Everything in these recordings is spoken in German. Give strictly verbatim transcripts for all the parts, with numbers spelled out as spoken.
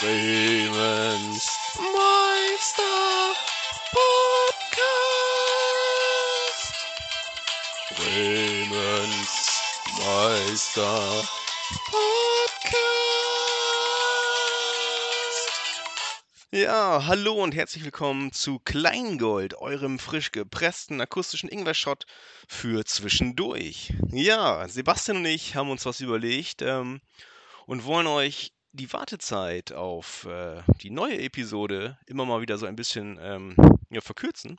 Bremens Meister Podcast. Bremens Meister Podcast. Ja, hallo und herzlich willkommen zu Kleingold, eurem frisch gepressten akustischen Ingwer-Shot für zwischendurch. Ja, Sebastian und ich haben uns was überlegt ähm, und wollen euch die Wartezeit auf äh, die neue Episode immer mal wieder so ein bisschen ähm, ja, verkürzen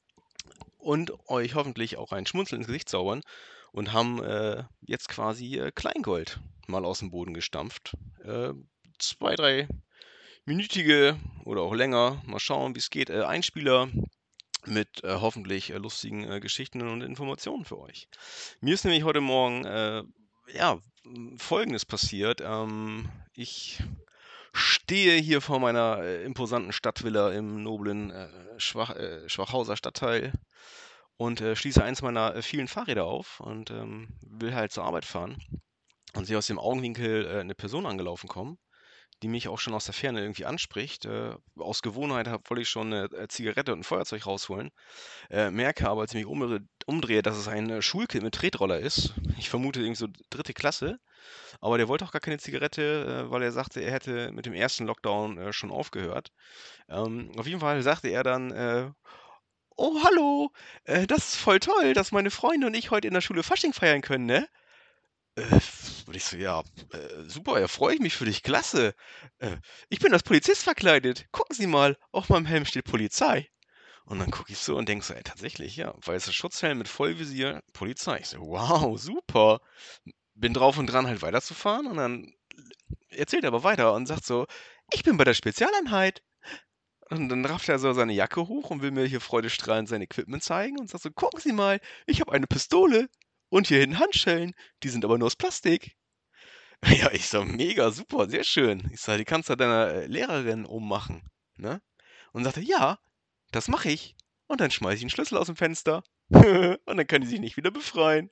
und euch hoffentlich auch ein Schmunzeln ins Gesicht zaubern und haben äh, jetzt quasi äh, Kleingold mal aus dem Boden gestampft. Äh, zwei, drei minütige oder auch länger, mal schauen, wie es geht, äh, Einspieler mit äh, hoffentlich äh, lustigen äh, Geschichten und Informationen für euch. Mir ist nämlich heute Morgen äh, ja, Folgendes passiert. Ähm, ich stehe hier vor meiner äh, imposanten Stadtvilla im noblen äh, Schwach, äh, Schwachhauser Stadtteil und äh, schließe eins meiner äh, vielen Fahrräder auf und ähm, will halt zur Arbeit fahren und sehe aus dem Augenwinkel äh, eine Person angelaufen kommen, die mich auch schon aus der Ferne irgendwie anspricht. Äh, aus Gewohnheit hab, wollte ich schon eine äh, Zigarette und ein Feuerzeug rausholen. Äh, merke aber, als ich mich umdrehe, umdrehe, dass es ein äh, Schulkind mit Tretroller ist. Ich vermute irgendwie so dritte Klasse. Aber der wollte auch gar keine Zigarette, äh, weil er sagte, er hätte mit dem ersten Lockdown äh, schon aufgehört. Ähm, auf jeden Fall sagte er dann, äh, oh, hallo, äh, das ist voll toll, dass meine Freunde und ich heute in der Schule Fasching feiern können, ne? Äh, und ich so, ja, äh, super, ja, freue ich mich für dich, klasse. Äh, ich bin als Polizist verkleidet. Gucken Sie mal, auf meinem Helm steht Polizei. Und dann gucke ich so und denke so, ey, tatsächlich, ja, weißer Schutzhelm mit Vollvisier, Polizei. Ich so, wow, super. Bin drauf und dran, halt weiterzufahren und dann erzählt er aber weiter und sagt so, ich bin bei der Spezialeinheit. Und dann rafft er so seine Jacke hoch und will mir hier freudestrahlend sein Equipment zeigen und sagt so, gucken Sie mal, ich habe eine Pistole und hier hinten Handschellen, die sind aber nur aus Plastik. Ja, ich so, mega, super, sehr schön. Ich sage, die kannst du deiner äh, Lehrerin ummachen, ne? Und sagte, ja, das mache ich. Und dann schmeiße ich einen Schlüssel aus dem Fenster. Und dann kann die sich nicht wieder befreien.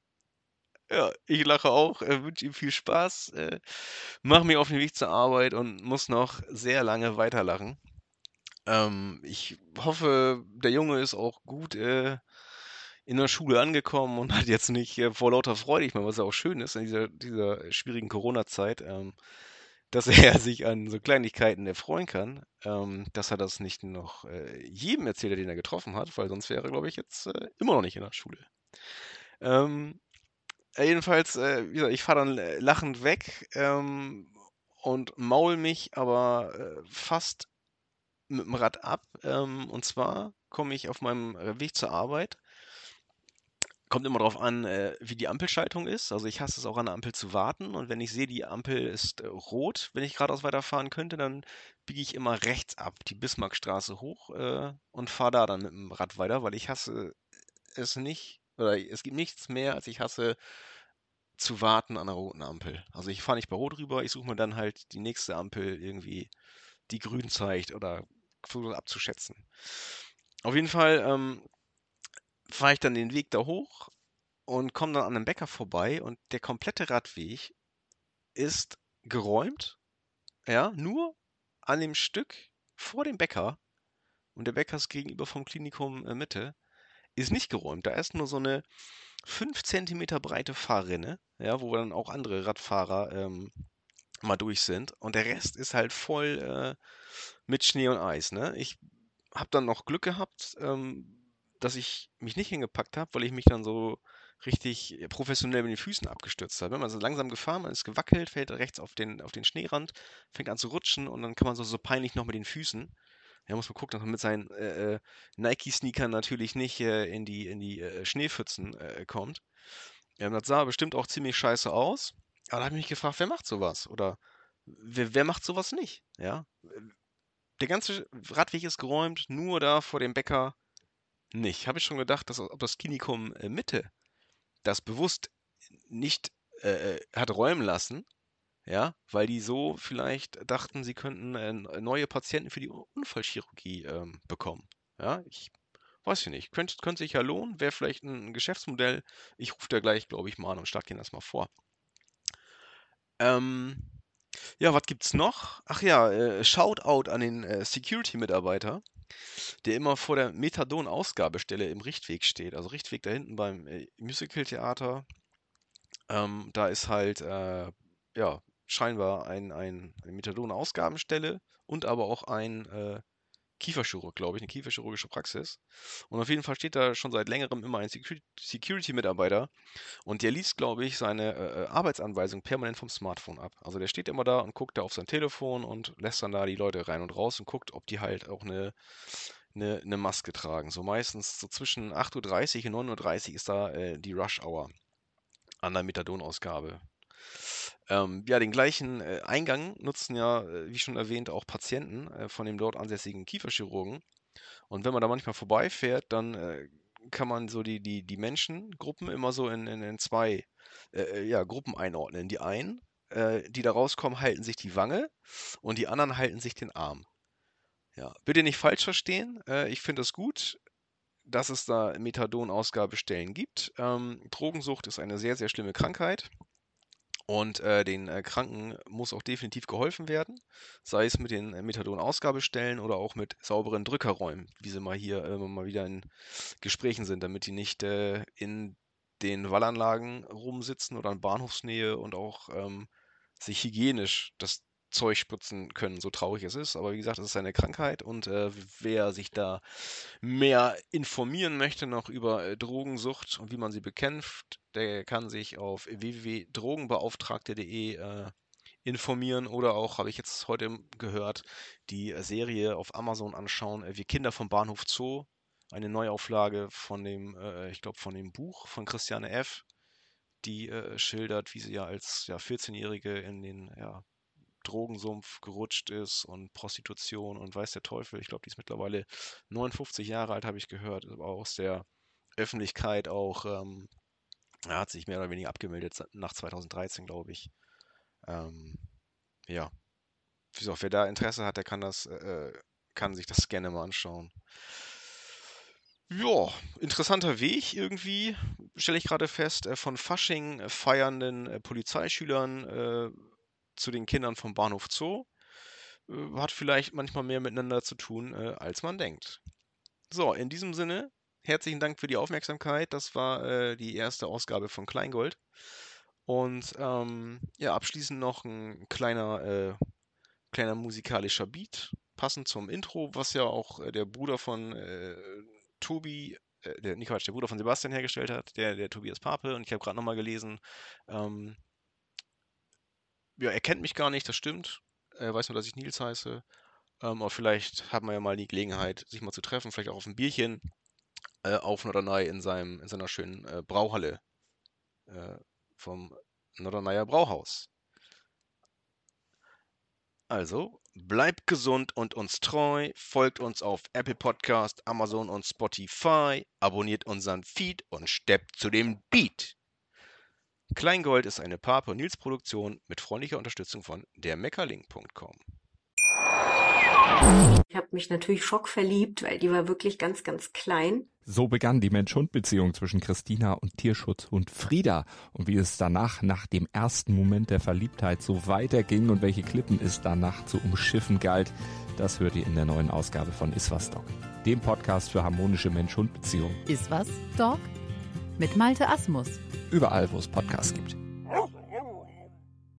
Ja, ich lache auch, äh, wünsche ihm viel Spaß, äh, mache mich auf den Weg zur Arbeit und muss noch sehr lange weiterlachen. Ähm, ich hoffe, der Junge ist auch gut äh, in der Schule angekommen und hat jetzt nicht äh, vor lauter Freude, ich meine, was ja auch schön ist in dieser, dieser schwierigen Corona-Zeit, ähm, dass er sich an so Kleinigkeiten erfreuen kann, ähm, dass er das nicht noch äh, jedem erzählt, den er getroffen hat, weil sonst wäre er, glaube ich, jetzt äh, immer noch nicht in der Schule. Ähm, äh, jedenfalls, äh, wie gesagt, ich fahre dann äh, lachend weg ähm, und maul mich aber äh, fast mit dem Rad ab. Ähm, und zwar komme ich auf meinem äh, Weg zur Arbeit. Kommt immer darauf an, äh, wie die Ampelschaltung ist. Also ich hasse es auch an der Ampel zu warten. Und wenn ich sehe, die Ampel ist äh, rot, wenn ich geradeaus weiterfahren könnte, dann biege ich immer rechts ab, die Bismarckstraße hoch äh, und fahre da dann mit dem Rad weiter, weil ich hasse es nicht, oder es gibt nichts mehr, als ich hasse zu warten an der roten Ampel. Also ich fahre nicht bei Rot rüber, ich suche mir dann halt die nächste Ampel irgendwie, die grün zeigt oder versuche abzuschätzen. Auf jeden Fall ähm, fahre ich dann den Weg da hoch und komme dann an einem Bäcker vorbei und der komplette Radweg ist geräumt, ja, nur an dem Stück vor dem Bäcker und der Bäcker ist gegenüber vom Klinikum äh, Mitte, ist nicht geräumt. Da ist nur so eine fünf Zentimeter breite Fahrrinne, ja, wo dann auch andere Radfahrer ähm, mal durch sind. Und der Rest ist halt voll äh, mit Schnee und Eis, ne? Ich habe dann noch Glück gehabt, ähm, dass ich mich nicht hingepackt habe, weil ich mich dann so richtig äh, professionell mit den Füßen abgestützt habe. Man ist langsam gefahren, man ist gewackelt, fällt rechts auf den, auf den Schneerand, fängt an zu rutschen und dann kann man so, so peinlich noch mit den Füßen. Ja, muss man gucken, dass man mit seinen äh, äh, Nike-Sneakern natürlich nicht äh, in die, in die äh, Schneepfützen äh, kommt. Ja, das sah bestimmt auch ziemlich scheiße aus. Aber da habe ich mich gefragt, wer macht sowas? Oder wer, wer macht sowas nicht? Ja, der ganze Radweg ist geräumt, nur da vor dem Bäcker nicht. Habe ich schon gedacht, dass ob das Klinikum äh, Mitte das bewusst nicht äh, äh, hat räumen lassen, ja, weil die so vielleicht dachten, sie könnten äh, neue Patienten für die Unfallchirurgie ähm, bekommen. Ja, ich weiß ich nicht. Könnte, könnte sich ja lohnen, wäre vielleicht ein Geschäftsmodell. Ich rufe da gleich, glaube ich, mal an und schlage denen das mal vor. Ähm, Ja, was gibt's noch? Ach ja, äh, Shoutout an den äh, Security-Mitarbeiter, der immer vor der Methadon-Ausgabestelle im Richtweg steht. Also Richtweg da hinten beim äh, Musical-Theater. Ähm, da ist halt, äh, ja, scheinbar ein, ein, eine Methadon-Ausgabenstelle und aber auch ein äh, Kieferchirurg, glaube ich, eine kieferchirurgische Praxis. Und auf jeden Fall steht da schon seit längerem immer ein Secu- Security-Mitarbeiter und der liest, glaube ich, seine äh, äh, Arbeitsanweisung permanent vom Smartphone ab. Also der steht immer da und guckt da auf sein Telefon und lässt dann da die Leute rein und raus und guckt, ob die halt auch eine, eine, eine Maske tragen. So meistens so zwischen acht Uhr dreißig und neun Uhr dreißig ist da äh, die Rush-Hour an der Methadonausgabe. Ähm, ja, den gleichen äh, Eingang nutzen ja, äh, wie schon erwähnt, auch Patienten äh, von dem dort ansässigen Kieferchirurgen. Und wenn man da manchmal vorbeifährt, dann äh, kann man so die, die, die Menschengruppen immer so in, in, in zwei äh, äh, ja, Gruppen einordnen. Die einen, äh, die da rauskommen, halten sich die Wange und die anderen halten sich den Arm. Ja, bitte nicht falsch verstehen. Äh, ich finde es gut, dass es da Methadon-Ausgabestellen gibt. Ähm, Drogensucht ist eine sehr, sehr schlimme Krankheit. Und äh, den äh, Kranken muss auch definitiv geholfen werden, sei es mit den äh, Methadon-Ausgabestellen oder auch mit sauberen Drückerräumen, wie sie mal hier äh, mal wieder in Gesprächen sind, damit die nicht äh, in den Wallanlagen rumsitzen oder in Bahnhofsnähe und auch ähm, sich hygienisch das Zeug spritzen können, so traurig es ist. Aber wie gesagt, es ist eine Krankheit und äh, wer sich da mehr informieren möchte noch über äh, Drogensucht und wie man sie bekämpft, der kann sich auf w w w punkt drogenbeauftragte punkt de äh, informieren oder auch, habe ich jetzt heute gehört, die äh, Serie auf Amazon anschauen, äh, Wir Kinder vom Bahnhof Zoo, eine Neuauflage von dem, äh, ich glaube, von dem Buch von Christiane F., die äh, schildert, wie sie ja als ja, vierzehn-Jährige in den ja, Drogensumpf gerutscht ist und Prostitution und weiß der Teufel. Ich glaube, die ist mittlerweile neunundfünfzig Jahre alt, habe ich gehört, aber aus der Öffentlichkeit auch, ähm, er hat sich mehr oder weniger abgemeldet nach zweitausenddreizehn, glaube ich. Ähm, ja, wie gesagt, wer da Interesse hat, der kann das, äh, kann sich das gerne mal anschauen. Ja, interessanter Weg irgendwie, stelle ich gerade fest, äh, von Fasching äh, feiernden äh, Polizeischülern äh, zu den Kindern vom Bahnhof Zoo. Äh, hat vielleicht manchmal mehr miteinander zu tun, äh, als man denkt. So, in diesem Sinne, herzlichen Dank für die Aufmerksamkeit. Das war äh, die erste Ausgabe von Kleingold. Und ähm, ja, abschließend noch ein kleiner, äh, kleiner musikalischer Beat, passend zum Intro, was ja auch äh, der Bruder von äh, Tobi, äh, der, nicht Quatsch, der Bruder von Sebastian hergestellt hat, der, der Tobias Pape. Und ich habe gerade nochmal gelesen, ähm, ja, er kennt mich gar nicht, das stimmt. Er weiß nur, dass ich Nils heiße. Ähm, aber vielleicht hat man ja mal die Gelegenheit, sich mal zu treffen, vielleicht auch auf ein Bierchen äh, auf Norderney in, seinem, in seiner schönen äh, Brauhalle äh, vom Norderneyer Brauhaus. Also, bleibt gesund und uns treu, folgt uns auf Apple Podcast, Amazon und Spotify, abonniert unseren Feed und steppt zu dem Beat. Kleingold ist eine Pape und Nils Produktion mit freundlicher Unterstützung von der Meckerling punkt com. Ich habe mich natürlich schockverliebt, weil die war wirklich ganz, ganz klein. So begann die Mensch-Hund-Beziehung zwischen Christina und Tierschutzhund Frieda. Und wie es danach, nach dem ersten Moment der Verliebtheit, so weiterging und welche Klippen es danach zu umschiffen galt, das hört ihr in der neuen Ausgabe von Iswas Dog, dem Podcast für harmonische Mensch-Hund-Beziehungen. Iswas Dog? Mit Malte Asmus. Überall, wo es Podcasts gibt.